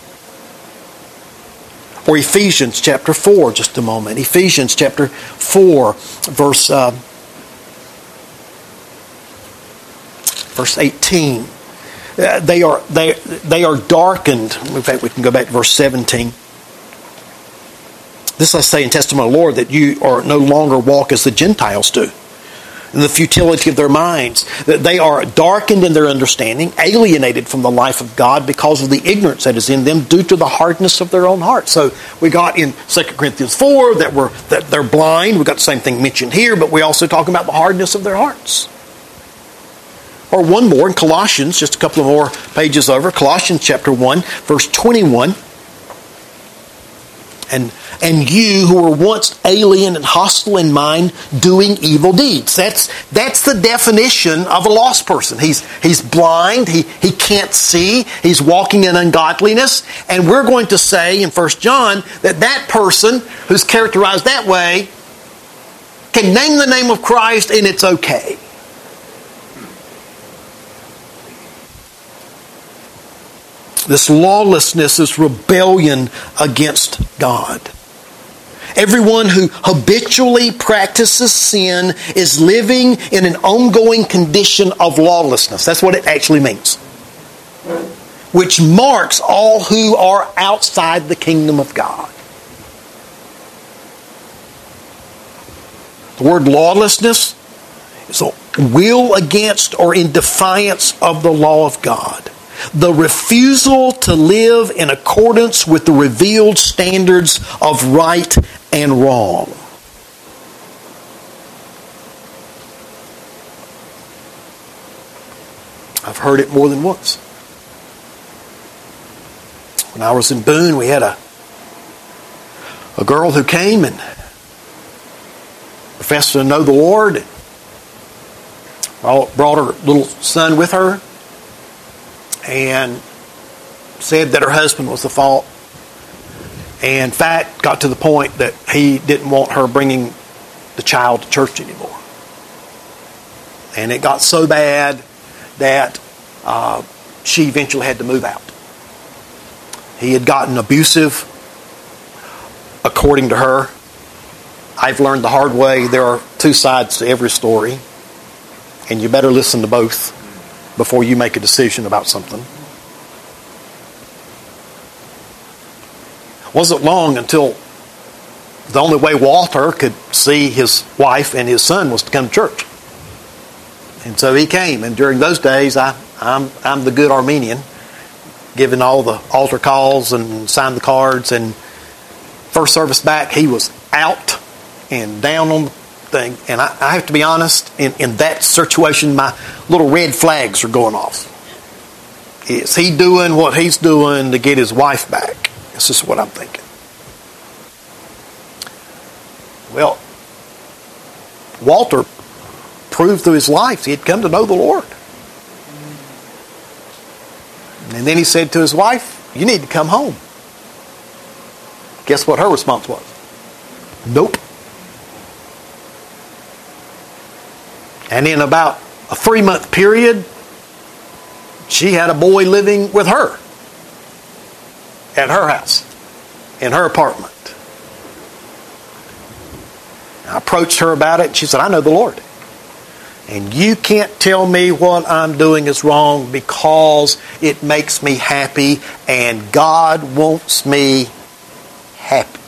Or Ephesians chapter four, just a moment. Ephesians chapter four, verse, uh, verse eighteen. Uh, they are they they are darkened. In fact, we can go back to verse seventeen. This I say in testimony of the Lord, that you are no longer walk as the Gentiles do, in the futility of their minds, that they are darkened in their understanding, alienated from the life of God because of the ignorance that is in them due to the hardness of their own hearts. So we got in Second Corinthians four that we're that they're blind. We got the same thing mentioned here, but we also talk about the hardness of their hearts. Or one more in Colossians, just a couple of more pages over, Colossians chapter one, verse twenty-one. And and you who were once alien and hostile in mind, doing evil deeds. That's that's the definition of a lost person. He's he's blind, he, he can't see, he's walking in ungodliness. And we're going to say in First John that that person who's characterized that way can name the name of Christ and it's okay. This lawlessness is rebellion against God. Everyone who habitually practices sin is living in an ongoing condition of lawlessness. That's what it actually means. Which marks all who are outside the kingdom of God. The word lawlessness is a will against or in defiance of the law of God. The refusal to live in accordance with the revealed standards of right and wrong. I've heard it more than once. When I was in Boone, we had a a girl who came and professed to know the Lord. Brought her little son with her. And said that her husband was the fault. And in fact, got to the point that he didn't want her bringing the child to church anymore. And it got so bad that uh, she eventually had to move out. He had gotten abusive, according to her. I've learned the hard way there are two sides to every story. And you better listen to both before you make a decision about something. Wasn't long until the only way Walter could see his wife and his son was to come to church. And so he came. And during those days, I, I'm, I'm the good Armenian, giving all the altar calls and signed the cards. And first service back, he was out and down on the thing. And I, I have to be honest, in, in that situation, my little red flags are going off. Is he doing what he's doing to get his wife back? That's just what I'm thinking. Well, Walter proved through his life he had come to know the Lord. And then he said to his wife, you need to come home. Guess what her response was? Nope. And in about a three-month period, she had a boy living with her at her house, in her apartment. I approached her about it, and she said, I know the Lord. And you can't tell me what I'm doing is wrong because it makes me happy, and God wants me happy.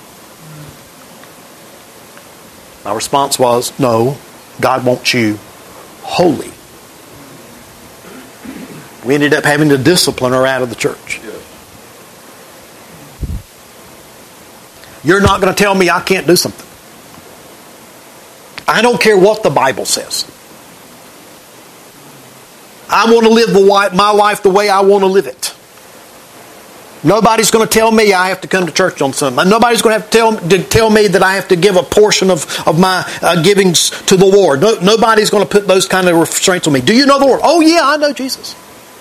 My response was, no, God wants you holy. We ended up having to discipline her out of the church.
Yes.
You're not going to tell me I can't do something. I don't care what the Bible says. I want to live the, my life the way I want to live it. Nobody's going to tell me I have to come to church on Sunday. Nobody's going to have to tell, to tell me that I have to give a portion of, of my uh, givings to the Lord. No, nobody's going to put those kind of restraints on me. Do you know the Lord? Oh yeah, I know Jesus.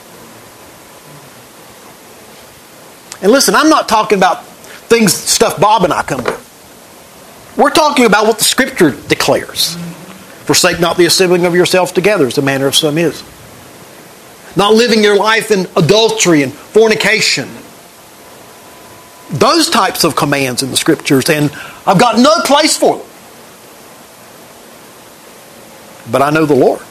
And listen, I'm not talking about things, stuff Bob and I come with. We're talking about what the Scripture declares. Forsake not the assembling of yourselves together, as the manner of some is. Not living your life in adultery and fornication. Those types of commands in the Scriptures, and I've got no place for them. But I know the Lord.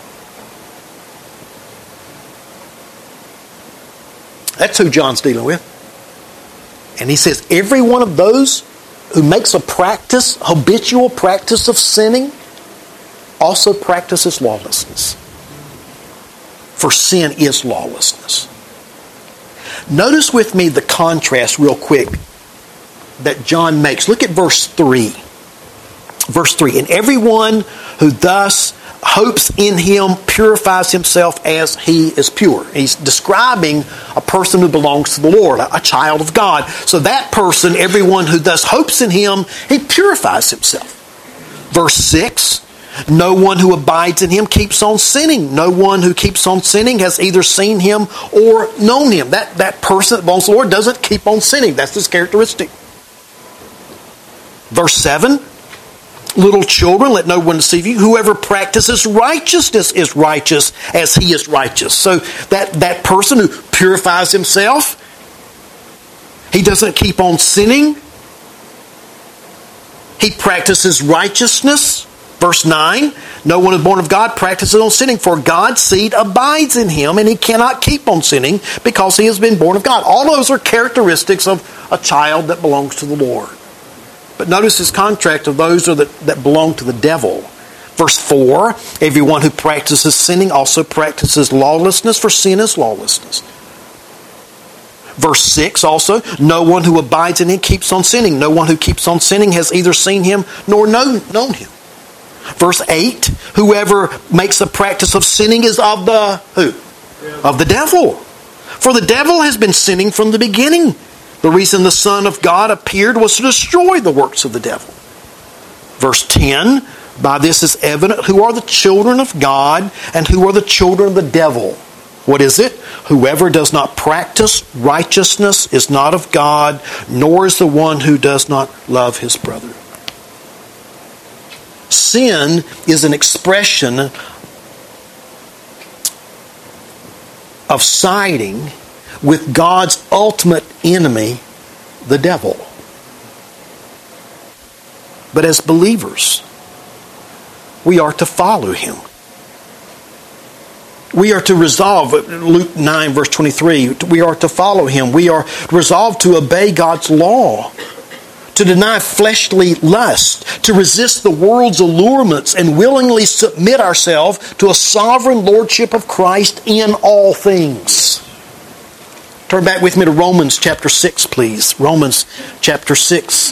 That's who John's dealing with. And he says, every one of those who makes a practice, habitual practice of sinning, also practices lawlessness. For sin is lawlessness. Notice with me the contrast real quick that John makes. Look at verse three. Verse three. And everyone who thus hopes in Him purifies himself as He is pure. He's describing a person who belongs to the Lord, a child of God. So that person, everyone who thus hopes in Him, he purifies himself. Verse six. No one who abides in Him keeps on sinning. No one who keeps on sinning has either seen Him or known Him. That, that person that belongs to the Lord doesn't keep on sinning. That's his characteristic. Verse seven. Little children, let no one deceive you. Whoever practices righteousness is righteous as he is righteous. So that, that person who purifies himself, he doesn't keep on sinning. He practices righteousness. Verse nine, no one is born of God practices on sinning, for God's seed abides in him, and he cannot keep on sinning because he has been born of God. All those are characteristics of a child that belongs to the Lord. But notice his contrast of those are that, that belong to the devil. Verse four, everyone who practices sinning also practices lawlessness, for sin is lawlessness. Verse six also, no one who abides in him keeps on sinning. No one who keeps on sinning has either seen him nor known, known him. Verse eight, whoever makes a practice of sinning is of the, who? Yeah. Of the devil. For the devil has been sinning from the beginning. The reason the Son of God appeared was to destroy the works of the devil. Verse ten, by this is evident who are the children of God and who are the children of the devil. What is it? Whoever does not practice righteousness is not of God, nor is the one who does not love his brother. Sin is an expression of siding with God's ultimate enemy, the devil. But as believers, we are to follow him. We are to resolve, Luke nine verse twenty-three, we are to follow him. We are resolved to obey God's law, to deny fleshly lust, to resist the world's allurements, and willingly submit ourselves to a sovereign lordship of Christ in all things. Turn back with me to Romans chapter six, please. Romans chapter six.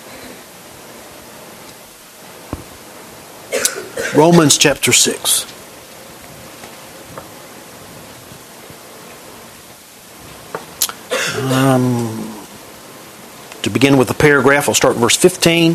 Romans chapter six. Um, to begin with the paragraph, I'll start in verse fifteen.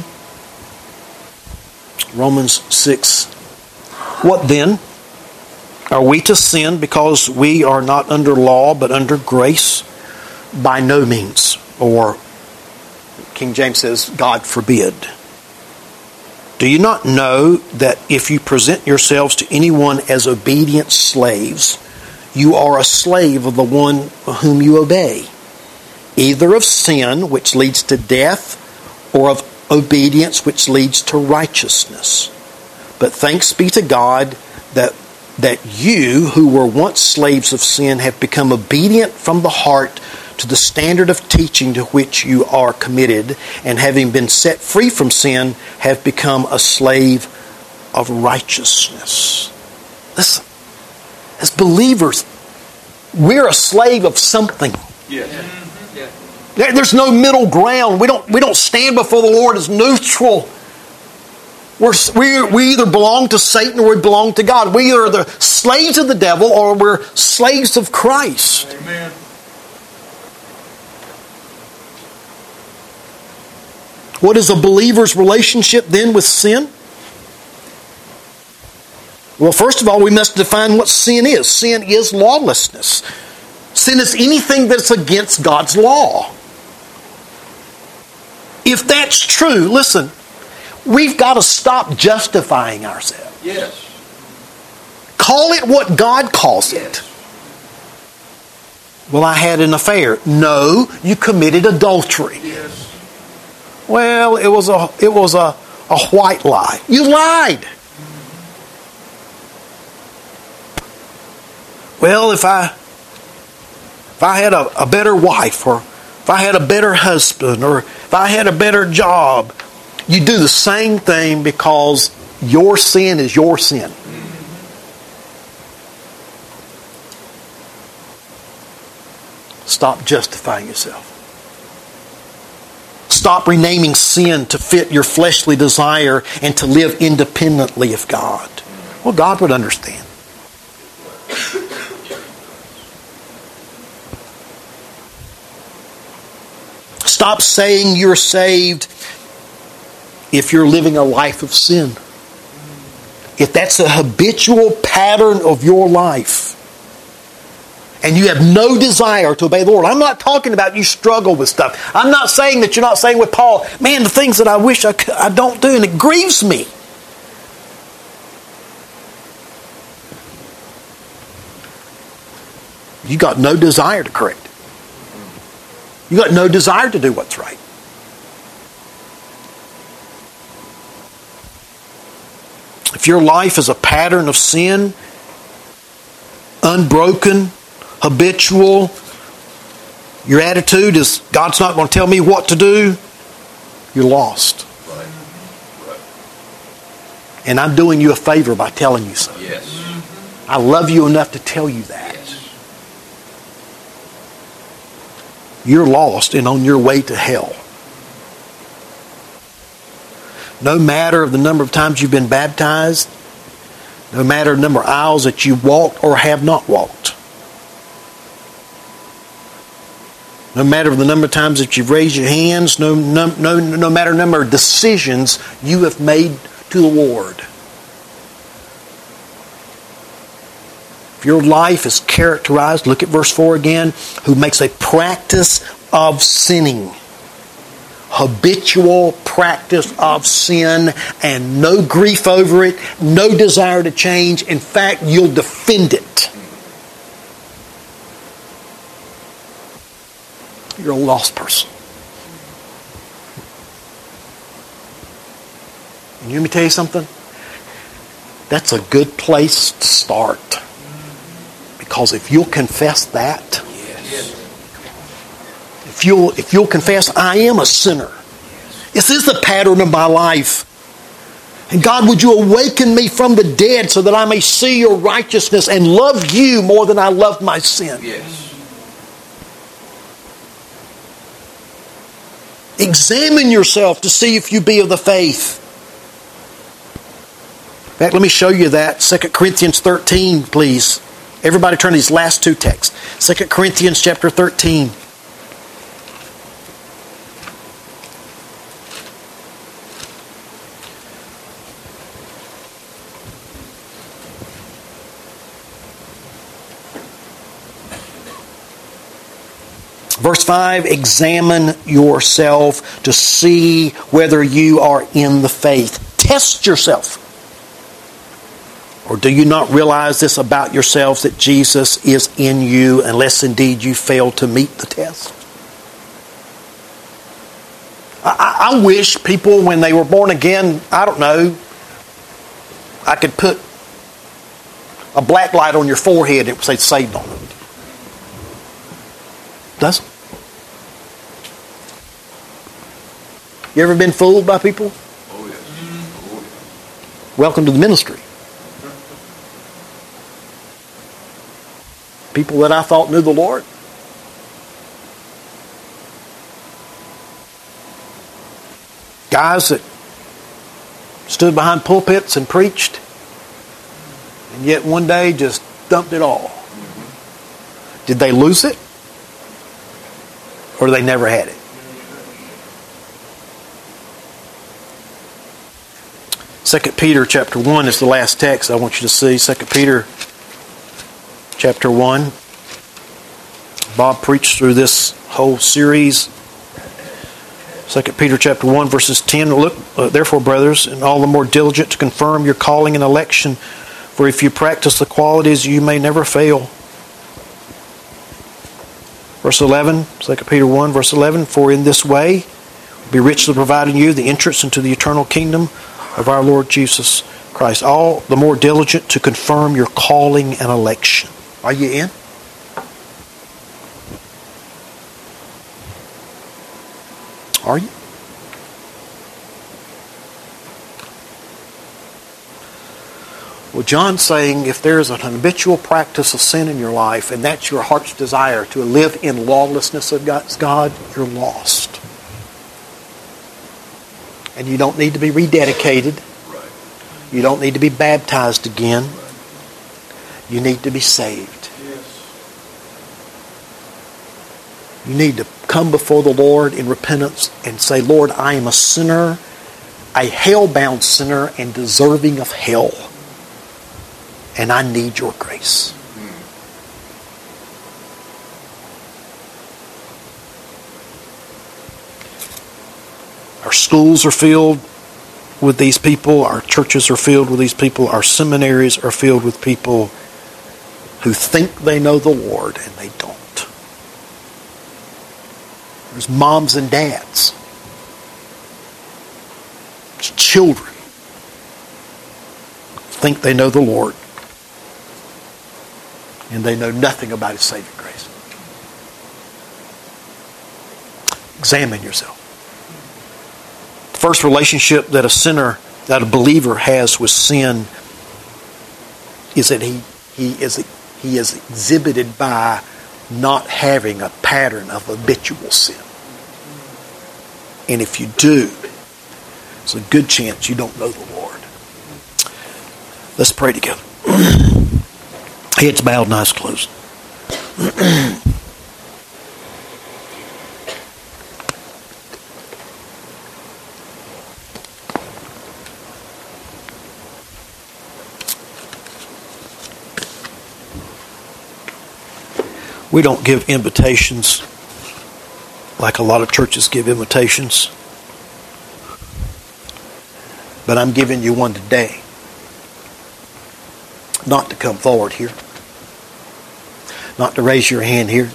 Romans six. What then? Are we to sin because we are not under law but under grace? By no means. Or King James says, God forbid. Do you not know that if you present yourselves to anyone as obedient slaves, you are a slave of the one whom you obey, either of sin, which leads to death, or of obedience, which leads to righteousness? But thanks be to God that that you, who were once slaves of sin, have become obedient from the heart to the standard of teaching to which you are committed, and having been set free from sin, have become a slave of righteousness. Listen, as believers, we're a slave of something.
Yes.
There- There's no middle ground. We don't, we don't stand before the Lord as neutral. We're, we we either belong to Satan or we belong to God. We are the slaves of the devil or we're slaves of Christ.
Amen.
What is a believer's relationship then with sin? Well, first of all, we must define what sin is. Sin is lawlessness. Sin is anything that's against God's law. If that's true, listen, we've got to stop justifying ourselves.
Yes.
Call it what God calls it.
Yes.
Well, I had an affair. No, you committed adultery.
Yes.
Well, it was a it was a, a white lie. You lied. Well, if I if I had a, a better wife, or if I had a better husband, or if I had a better job, you do the same thing because your sin is your sin. Stop justifying yourself. Stop renaming sin to fit your fleshly desire and to live independently of God. Well, God would understand. Stop saying you're saved if you're living a life of sin. If that's a habitual pattern of your life, and you have no desire to obey the Lord. I'm not talking about you struggle with stuff. I'm not saying that you're not saying with Paul, man, the things that I wish I could, I don't do, and it grieves me. You got no desire to correct it. You got no desire to do what's right. If your life is a pattern of sin, unbroken, habitual, your attitude is, God's not going to tell me what to do, you're lost.
Right. Right.
And I'm doing you a favor by telling you so.
Yes.
I love you enough to tell you that.
Yes.
You're lost and on your way to hell. No matter the number of times you've been baptized, no matter the number of aisles that you walked or have not walked, no matter the number of times that you've raised your hands, no, no, no, no matter the number of decisions you have made to the Lord. If your life is characterized, look at verse four again, who makes a practice of sinning. Habitual practice of sin and no grief over it, no desire to change. In fact, you'll defend it. You're a lost person. And let me tell you something. That's a good place to start. Because if you'll confess that,
Yes.
if you'll if you'll confess, I am a sinner. This is the pattern of my life. And God, would you awaken me from the dead so that I may see your righteousness and love you more than I love my sin.
Yes.
Examine yourself to see if you be of the faith. In fact, let me show you that. Second Corinthians thirteen, please. Everybody turn to these last two texts. Second Corinthians chapter thirteen. Verse five, examine yourself to see whether you are in the faith. Test yourself. Or do you not realize this about yourselves, that Jesus is in you, unless indeed you fail to meet the test? I, I wish people, when they were born again, I don't know, I could put a black light on your forehead and it would say saved on it. Does it? You ever been fooled by people?
Oh, yes. Oh, yes.
Welcome to the ministry. people that I thought knew the Lord. Guys that stood behind pulpits and preached, and yet one day just dumped it all. Did they lose it? Or they never had it? Second Peter chapter one is the last text I want you to see. Second Peter chapter one. Bob preached through this whole series. Second Peter chapter one, verses ten. Look, uh, therefore, brothers, and all the more diligent to confirm your calling and election, for if you practice the qualities, you may never fail. Verse eleven, Second Peter one, verse eleven, for in this way will be richly providing you the entrance into the eternal kingdom of our Lord Jesus Christ. All the more diligent to confirm your calling and election. Are you in? Are you? Well, John's saying if there's an habitual practice of sin in your life, and that's your heart's desire to live in lawlessness of God, you're lost. And you don't need to be rededicated.
Right.
You don't need to be baptized again.
Right.
You need to be saved.
Yes.
You need to come before the Lord in repentance and say, Lord, I am a sinner, a hell-bound sinner and deserving of hell. And I need your grace. Our schools are filled with these people. Our churches are filled with these people. Our seminaries are filled with people who think they know the Lord and they don't. There's moms and dads. There's children who think they know the Lord and they know nothing about His saving grace. Examine yourself. The first relationship that a sinner, that a believer has with sin is that he, he, is, he is exhibited by not having a pattern of habitual sin. And if you do, there's a good chance you don't know the Lord. Let's pray together. Heads bowed and eyes closed. We don't give invitations like a lot of churches give invitations. But I'm giving you one today. Not to come forward here. Not to raise your hand here.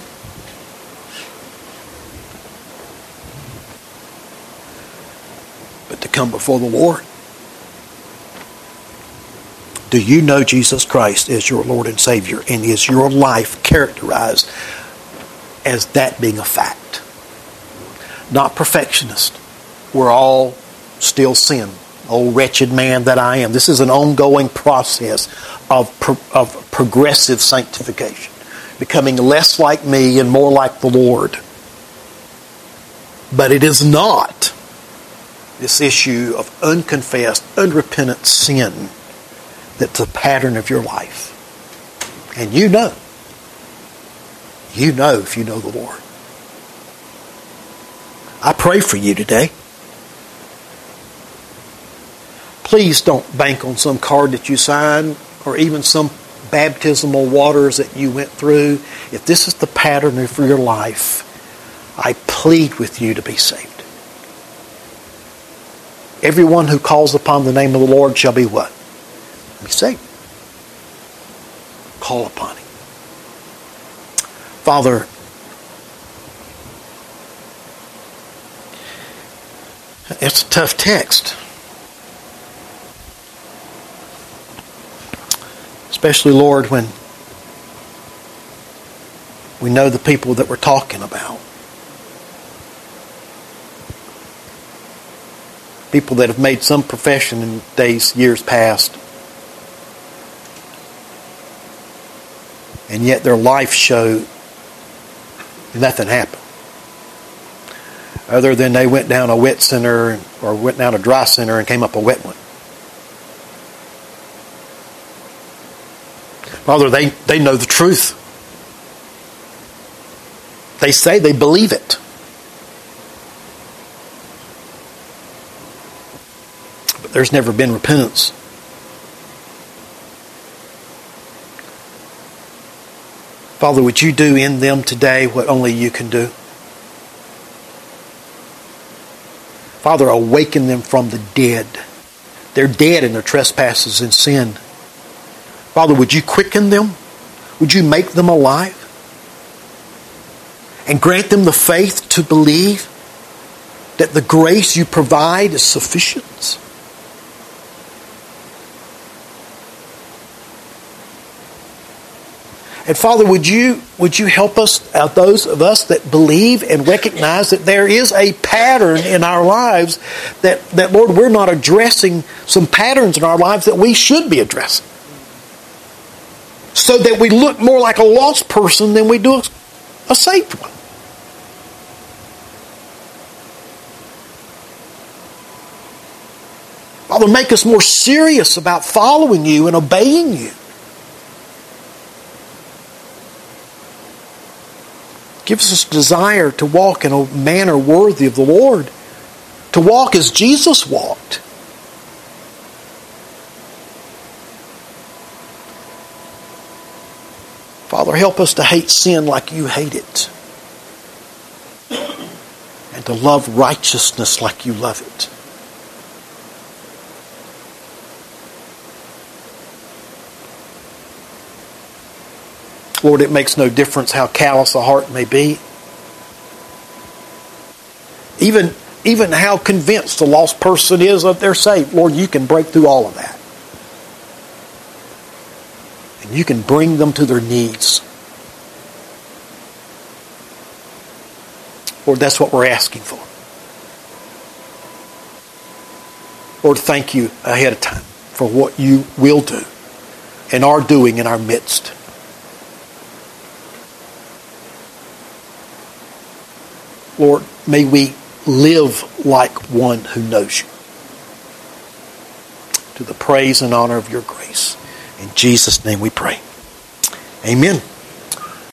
But to come before the Lord. Do you know Jesus Christ as your Lord and Savior? And is your life characterized as that being a fact? Not perfectionist. We're all still sin. Oh, wretched man that I am. This is an ongoing process of, pro- of progressive sanctification. Becoming less like me and more like the Lord. But it is not this issue of unconfessed, unrepentant sin that's a pattern of your life. And you know. You know if you know the Lord. I pray for you today. Please don't bank on some card that you signed or even some baptismal waters that you went through. If this is the pattern of your life, I plead with you to be saved. Everyone who calls upon the name of the Lord shall be what? Be saved. Call upon Him. Father, it's a tough text. Especially, Lord, when we know the people that we're talking about. People that have made some profession in days, years past. And yet their life showed nothing happened. Other than they went down a wet center or went down a dry center and came up a wet one. Father, they, they know the truth. They say they believe it. But there's never been repentance. Father, would you do in them today what only you can do? Father, awaken them from the dead. They're dead in their trespasses and sin. Father, would you quicken them? Would you make them alive? And grant them the faith to believe that the grace you provide is sufficient. And Father, would you would you help us, uh, those of us that believe and recognize that there is a pattern in our lives that, that, Lord, we're not addressing some patterns in our lives that we should be addressing. So that we look more like a lost person than we do a saved one. Father, make us more serious about following you and obeying you. Give us a desire to walk in a manner worthy of the Lord. To walk as Jesus walked. Father, help us to hate sin like you hate it. And to love righteousness like you love it. Lord, it makes no difference how callous a heart may be. Even, even how convinced a lost person is that they're saved. Lord, you can break through all of that. And you can bring them to their knees. Lord, that's what we're asking for. Lord, thank you ahead of time for what you will do and are doing in our midst. Lord, may we live like one who knows you. To the praise and honor of your grace. In Jesus' name we pray. Amen.